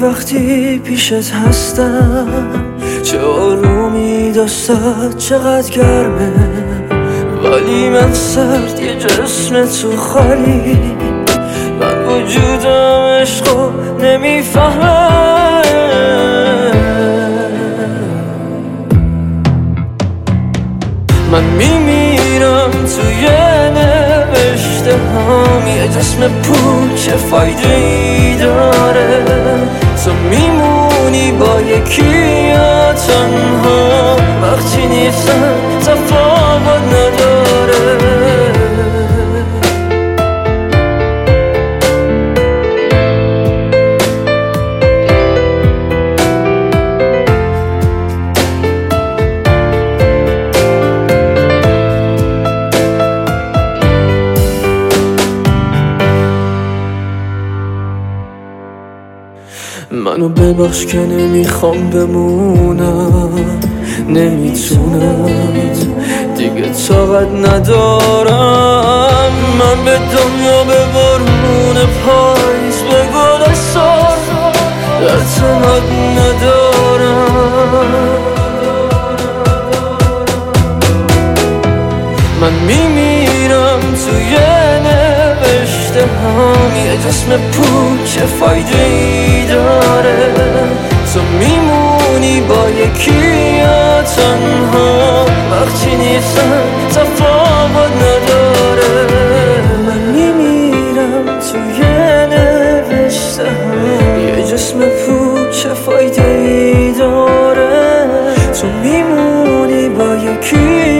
وقتی پیشت هستم، چه آرومی دستت چقدر گرمه، ولی من سرد یه جسم تو خالی، من وجودم عشقو نمیفهمم. من میمیرم توی نوشته هم، یه جسم پوچ چه فایده ای داره، تو میمونی با یکی یا تنها، وقتی نیستم تفاوت نداره. منو ببخش که نمیخوام بمونم، نمیتونم دیگه طاقت ندارم. من به دنیا به بارون پاییز به گل سار اعتماد ندارم. من میمیرم توی نوشته هم، یه جسم پوچ چه فایده ای داره، تو میمونی با یکی یا تنها، وقتی نیستم تفاوت نداره. من میمیرم توی نوشته هم، یه جسم پوچ چه فایده ای داره، تو میمونی با یکی